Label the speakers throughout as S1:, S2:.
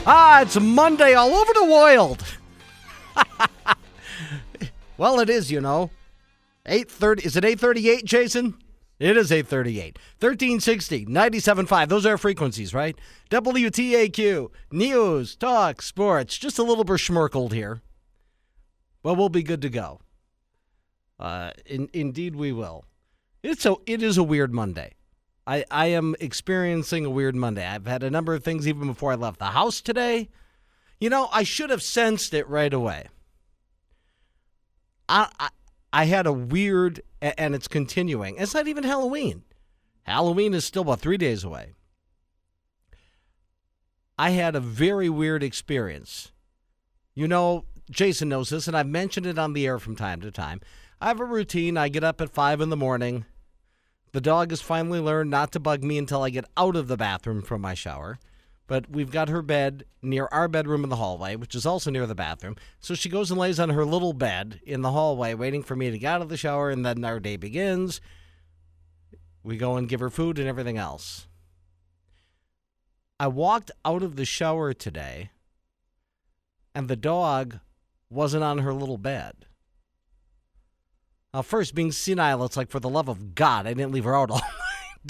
S1: It's Monday all over the world. Well, it is, 8:30. Is it 8:38, Jason? It is 8:38. 1360, 97.5. Those are our frequencies, right? WTAQ, News, Talk, Sports. Just a little besmirkled here. But we'll be good to go. Indeed we will. It is a weird Monday. I am experiencing a weird Monday. I've had a number of things even before I left the house today. I should have sensed it right away. I had a weird, and it's continuing. It's not even Halloween. Halloween is still about 3 days away. I had a very weird experience. Jason knows this, and I've mentioned it on the air from time to time. I have a routine. I get up at 5 in the morning. The dog has finally learned not to bug me until I get out of the bathroom from my shower. But we've got her bed near our bedroom in the hallway, which is also near the bathroom. So she goes and lays on her little bed in the hallway, waiting for me to get out of the shower, and then our day begins. We go and give her food and everything else. I walked out of the shower today, and the dog wasn't on her little bed. Now, first, being senile, it's like, for the love of God, I didn't leave her out all night.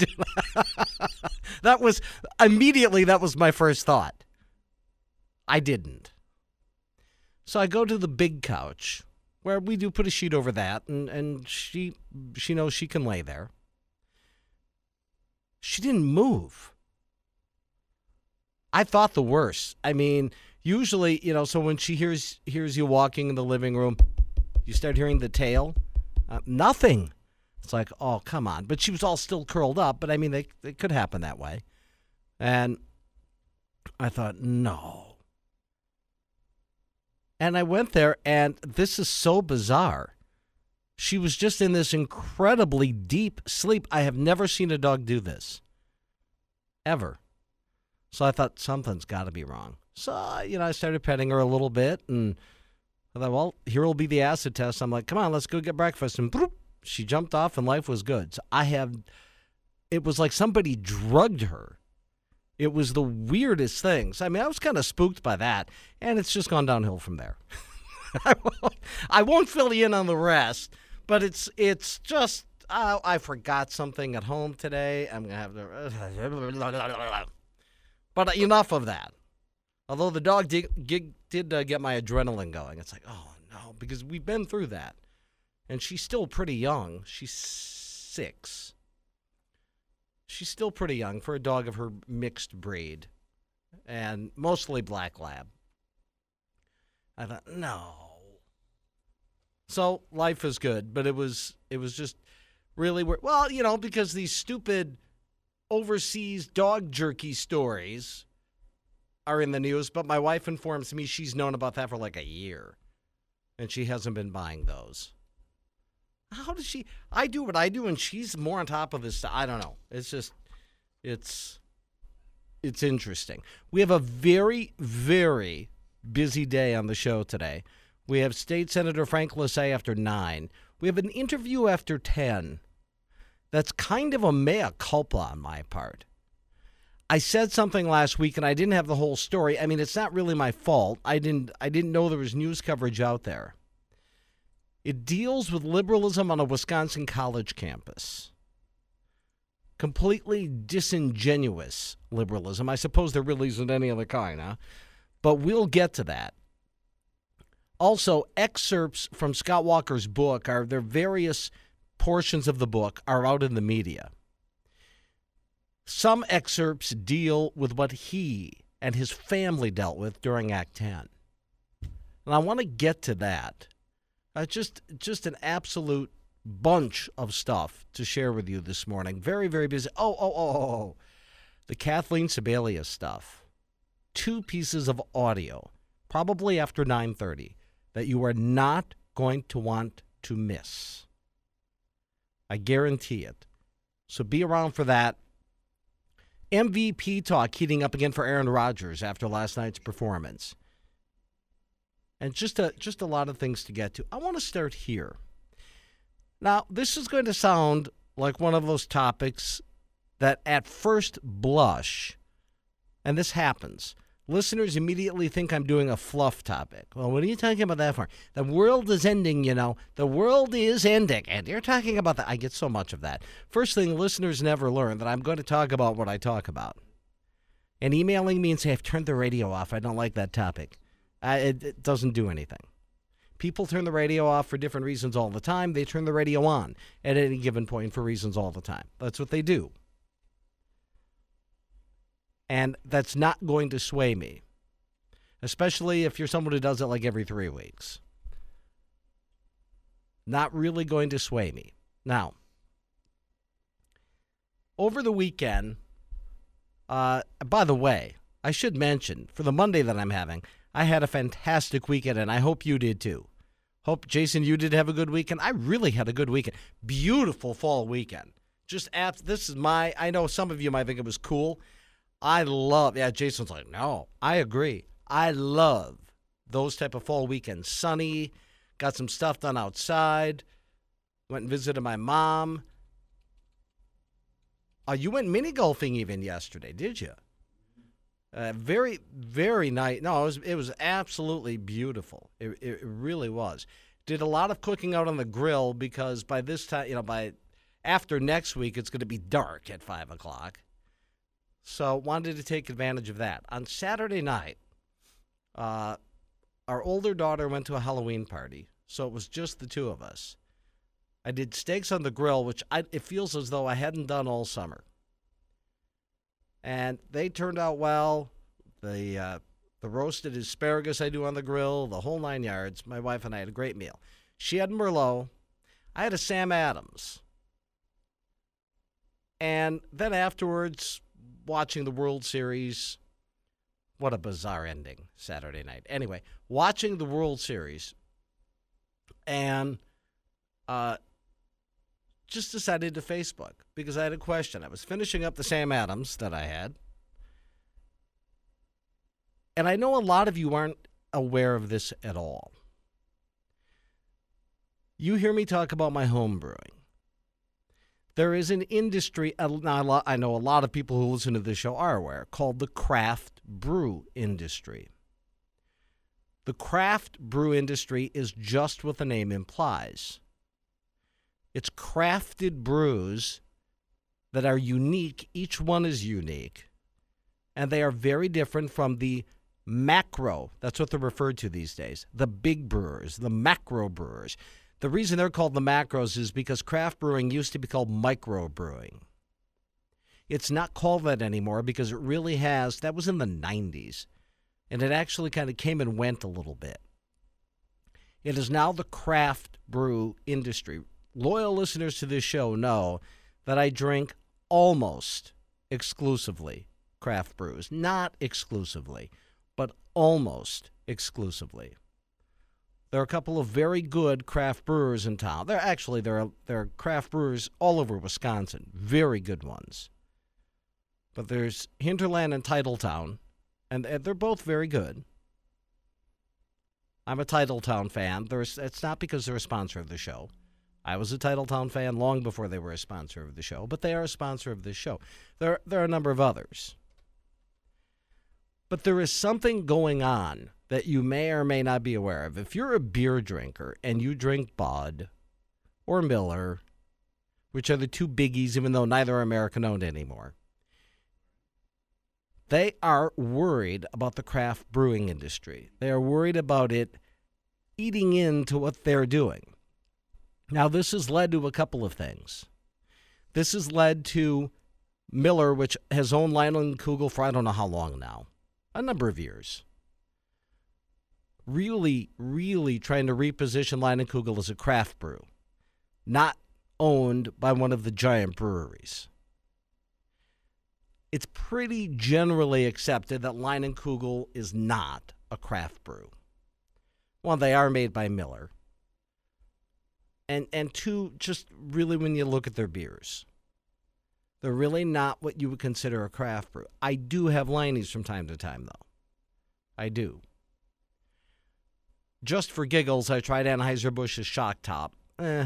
S1: That was my first thought. I didn't. So I go to the big couch, where we do put a sheet over that, and she knows she can lay there. She didn't move. I thought the worst. I mean, usually, so when she hears you walking in the living room, you start hearing the tail. Nothing. It's like, oh, come on. But she was all still curled up. But, I mean, it could happen that way. And I thought, no. And I went there, and this is so bizarre. She was just in this incredibly deep sleep. I have never seen a dog do this. Ever. So I thought, something's got to be wrong. So, I started petting her a little bit, and I thought, well, here will be the acid test. I'm like, come on, let's go get breakfast. And bloop, she jumped off, and life was good. So it was like somebody drugged her. It was the weirdest things. I mean, I was kind of spooked by that, and it's just gone downhill from there. I won't fill you in on the rest, but it's just, I forgot something at home today. I'm going to have to... But enough of that. Although the dog did get my adrenaline going. It's like, oh, no, because we've been through that. And she's still pretty young. She's 6. She's still pretty young for a dog of her mixed breed. And mostly black lab. I thought, no. So life is good, but it was just really weird. Well, because these stupid overseas dog jerky stories are in the news, but my wife informs me she's known about that for like a year, and she hasn't been buying those. How does she? I do what I do, and she's more on top of this. I don't know. It's just, it's interesting. We have a very, very busy day on the show today. We have State Senator Frank Lessay after 9. We have an interview after 10. That's kind of a mea culpa on my part. I said something last week, and I didn't have the whole story. I mean, it's not really my fault. I didn't know there was news coverage out there. It deals with liberalism on a Wisconsin college campus. Completely disingenuous liberalism. I suppose there really isn't any other kind, huh? But we'll get to that. Also, excerpts from Scott Walker's book their various portions of the book are out in the media. Some excerpts deal with what he and his family dealt with during Act 10. And I want to get to that. Just an absolute bunch of stuff to share with you this morning. Very, very busy. Oh. The Kathleen Sebelius stuff. 2 pieces of audio, probably after 9:30, that you are not going to want to miss. I guarantee it. So be around for that. MVP talk heating up again for Aaron Rodgers after last night's performance. And just a lot of things to get to. I want to start here. Now, this is going to sound like one of those topics that at first blush, and this happens, listeners immediately think I'm doing a fluff topic. Well, what are you talking about that for? The world is ending, you know. The world is ending. And you're talking about that. I get so much of that. First thing, listeners never learn that I'm going to talk about what I talk about. And emailing me and say, I've turned the radio off. I don't like that topic. It doesn't do anything. People turn the radio off for different reasons all the time. They turn the radio on at any given point for reasons all the time. That's what they do. And that's not going to sway me, especially if you're someone who does it like every 3 weeks. Not really going to sway me. Now, over the weekend, by the way, I should mention, for the Monday that I'm having, I had a fantastic weekend, and I hope you did too. Hope, Jason, you did have a good weekend. I really had a good weekend. Beautiful fall weekend. This is I know some of you might think it was cool. Jason's like, no, I agree. I love those type of fall weekends. Sunny, got some stuff done outside, went and visited my mom. You went mini golfing even yesterday, did you? Very, very nice. No, it was absolutely beautiful. It really was. Did a lot of cooking out on the grill because by this time, by after next week, it's going to be dark at 5 o'clock. So wanted to take advantage of that. On Saturday night, our older daughter went to a Halloween party, so it was just the two of us. I did steaks on the grill, which it feels as though I hadn't done all summer. And they turned out well. The roasted asparagus I do on the grill, the whole 9 yards. My wife and I had a great meal. She had Merlot. I had a Sam Adams. And then afterwards, watching the World Series. What a bizarre ending Saturday night. Anyway, watching the World Series and just decided to Facebook because I had a question. I was finishing up the Sam Adams that I had. And I know a lot of you aren't aware of this at all. You hear me talk about my home brewing. There is an industry, I know a lot of people who listen to this show are aware, called the craft brew industry. The craft brew industry is just what the name implies. It's crafted brews that are unique. Each one is unique. And they are very different from the macro. That's what they're referred to these days. The big brewers, the macro brewers. The reason they're called the macros is because craft brewing used to be called micro brewing. It's not called that anymore because it really has. That was in the 90s. And it actually kind of came and went a little bit. It is now the craft brew industry. Loyal listeners to this show know that I drink almost exclusively craft brews. Not exclusively, but almost exclusively. There are a couple of very good craft brewers in town. There are craft brewers all over Wisconsin, very good ones. But there's Hinterland and Titletown, and they're both very good. I'm a Titletown fan. It's not because they're a sponsor of the show. I was a Titletown fan long before they were a sponsor of the show, but they are a sponsor of this show. There are a number of others. But there is something going on that you may or may not be aware of. If you're a beer drinker and you drink Bud or Miller, which are the two biggies, even though neither are American-owned anymore, they are worried about the craft brewing industry. They are worried about it eating into what they're doing. Now, this has led to a couple of things. This has led to Miller, which has owned Leinenkugel for I don't know how long now, a number of years. Really, really trying to reposition Leinenkugel as a craft brew, not owned by one of the giant breweries. It's pretty generally accepted that Leinenkugel is not a craft brew. One, they are made by Miller. And two, just really when you look at their beers, they're really not what you would consider a craft brew. I do have Leine's from time to time, though. I do. Just for giggles, I tried Anheuser-Busch's Shock Top. Yeah,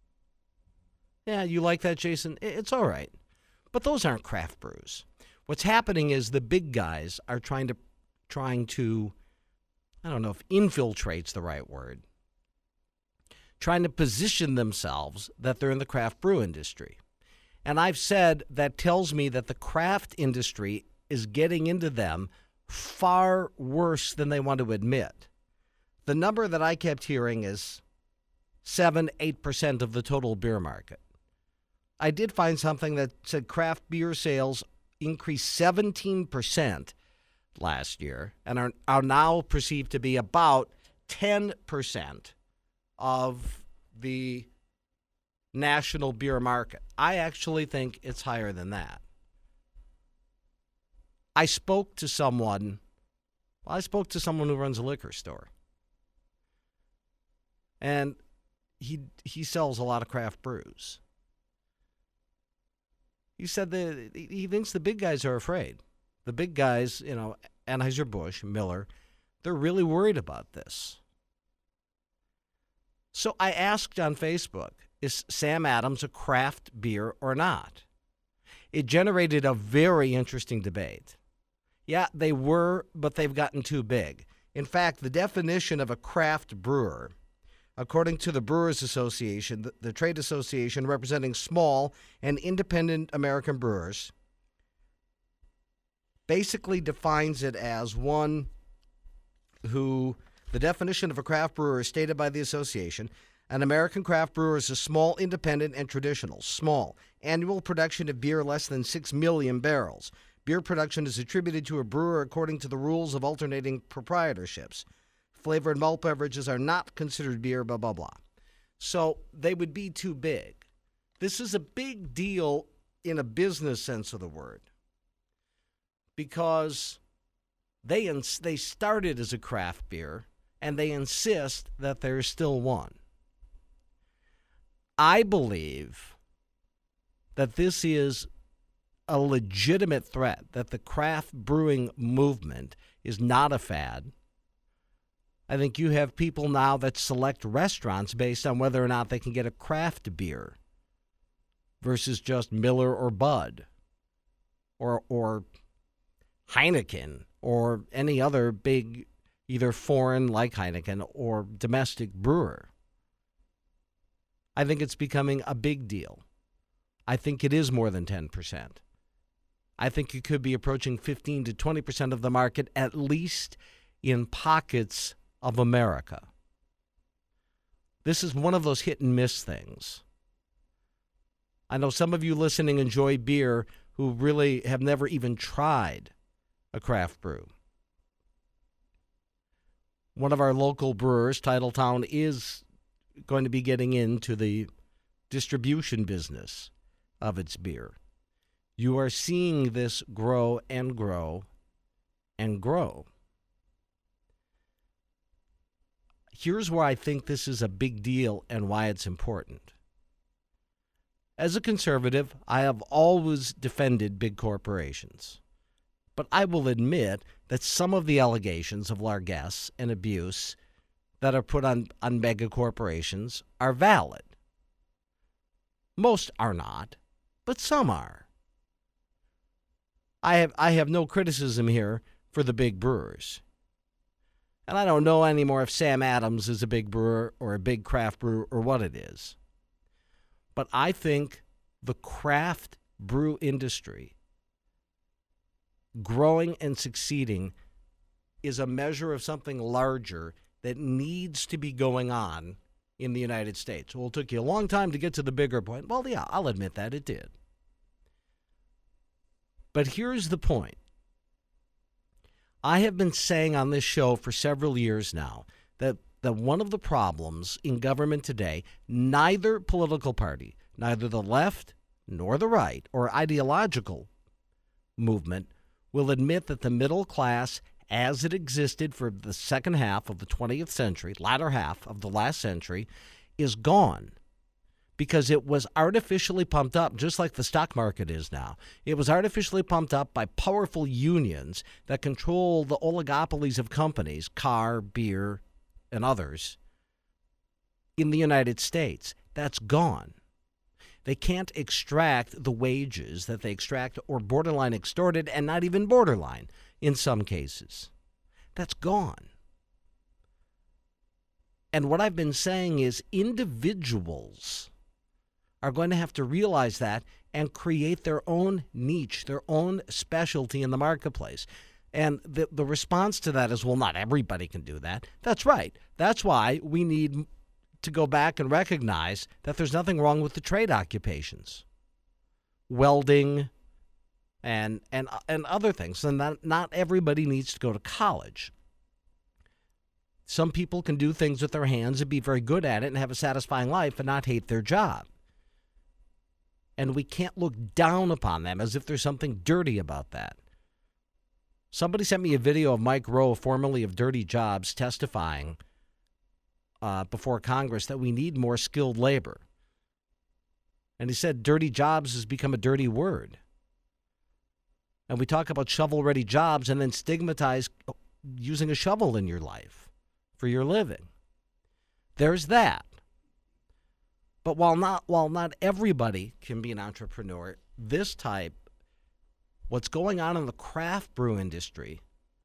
S1: you like that, Jason? It's all right. But those aren't craft brews. What's happening is the big guys are trying to trying to, I don't know if infiltrate's the right word, trying to position themselves that they're in the craft brew industry. And I've said that tells me that the craft industry is getting into them far worse than they want to admit. The number that I kept hearing is 7-8% of the total beer market. I did find something that said craft beer sales increased 17% last year and are now perceived to be about 10% of the national beer market. I actually think it's higher than that. I spoke to someone who runs a liquor store. And he sells a lot of craft brews. He said that he thinks the big guys are afraid. The big guys, Anheuser-Busch, Miller, they're really worried about this. So I asked on Facebook, is Sam Adams a craft beer or not? It generated a very interesting debate. Yeah, they were, but they've gotten too big. In fact, the definition of a craft brewer, according to the Brewers Association, the trade association representing small and independent American brewers, basically defines it as one who, the definition of a craft brewer is stated by the association, an American craft brewer is a small, independent, and traditional. Small. Annual production of beer less than 6 million barrels. Beer production is attributed to a brewer according to the rules of alternating proprietorships. Flavored malt beverages are not considered beer, blah, blah, blah. So they would be too big. This is a big deal in a business sense of the word because they started as a craft beer and they insist that there's still one. I believe that this is a legitimate threat, that the craft brewing movement is not a fad. I think you have people now that select restaurants based on whether or not they can get a craft beer versus just Miller or Bud or Heineken or any other big, either foreign like Heineken or domestic brewer. I think it's becoming a big deal. I think it is more than 10%. I think it could be approaching 15 to 20% of the market, at least in pockets of America. This is one of those hit and miss things. I know some of you listening enjoy beer who really have never even tried a craft brew. One of our local brewers, Titletown, is going to be getting into the distribution business of its beer. You are seeing this grow and grow and grow. Here's where I think this is a big deal and why it's important. As a conservative, I have always defended big corporations. But I will admit that some of the allegations of largesse and abuse that are put on mega corporations are valid. Most are not, but some are. I have no criticism here for the big brewers. And I don't know anymore if Sam Adams is a big brewer or a big craft brewer or what it is. But I think the craft brew industry growing and succeeding is a measure of something larger that needs to be going on in the United States. Well, it took you a long time to get to the bigger point. Well, yeah, I'll admit that it did. But here's the point. I have been saying on this show for several years now that one of the problems in government today, neither political party, neither the left nor the right or ideological movement will admit that the middle class as it existed for the second half of the 20th century, latter half of the last century, is gone. Because it was artificially pumped up, just like the stock market is now. It was artificially pumped up by powerful unions that control the oligopolies of companies, car, beer, and others, in the United States. That's gone. They can't extract the wages that they extract or borderline extorted, and not even borderline in some cases. That's gone. And what I've been saying is individuals are going to have to realize that and create their own niche, their own specialty in the marketplace. And the response to that is, well, not everybody can do that. That's right. That's why we need to go back and recognize that there's nothing wrong with the trade occupations, welding and other things. And not everybody needs to go to college. Some people can do things with their hands and be very good at it and have a satisfying life and not hate their job. And we can't look down upon them as if there's something dirty about that. Somebody sent me a video of Mike Rowe, formerly of Dirty Jobs, testifying before Congress that we need more skilled labor. And he said dirty jobs has become a dirty word. And we talk about shovel-ready jobs and then stigmatize using a shovel in your life for your living. There's that. But while not everybody can be an entrepreneur, this type, what's going on in the craft brew industry,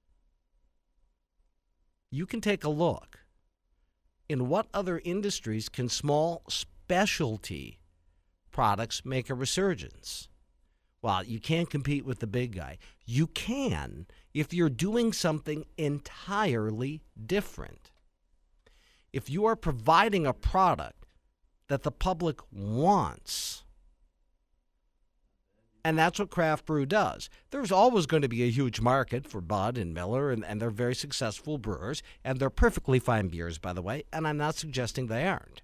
S1: you can take a look. In what other industries can small specialty products make a resurgence? Well, you can't compete with the big guy. You can if you're doing something entirely different. If you are providing a product that the public wants, and that's what craft brew does. There's always going to be a huge market for Bud and Miller, and they're very successful brewers, and they're perfectly fine beers, by the way, and I'm not suggesting they aren't.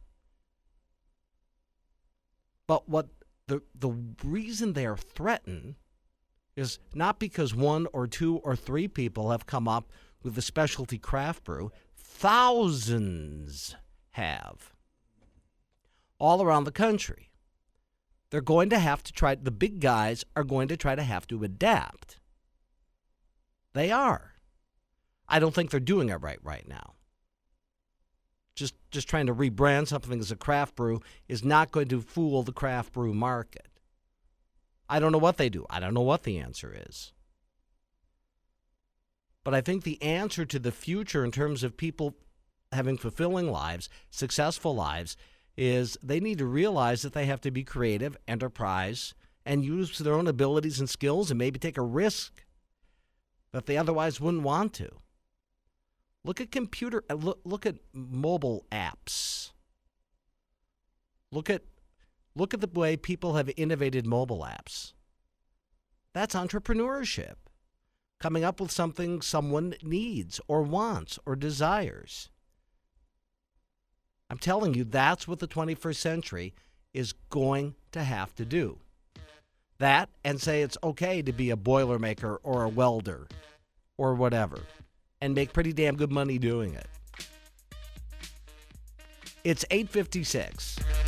S1: But what the reason they are threatened is not because one or two or three people have come up with a specialty craft brew. Thousands have all around the country. They're going to have to try, the big guys are going to try to have to adapt. They are. I don't think they're doing it right now. Just trying to rebrand something as a craft brew is not going to fool the craft brew market. I don't know what they do. I don't know what the answer is. But I think the answer to the future in terms of people having fulfilling lives, successful lives, is they need to realize that they have to be creative, enterprise, and use their own abilities and skills and maybe take a risk that they otherwise wouldn't want to. Look at look at mobile apps. Look at the way people have innovated mobile apps. That's entrepreneurship. Coming up with something someone needs or wants or desires. I'm telling you, that's what the 21st century is going to have to do. That, and say it's okay to be a boilermaker or a welder or whatever, and make pretty damn good money doing it. It's 8:56.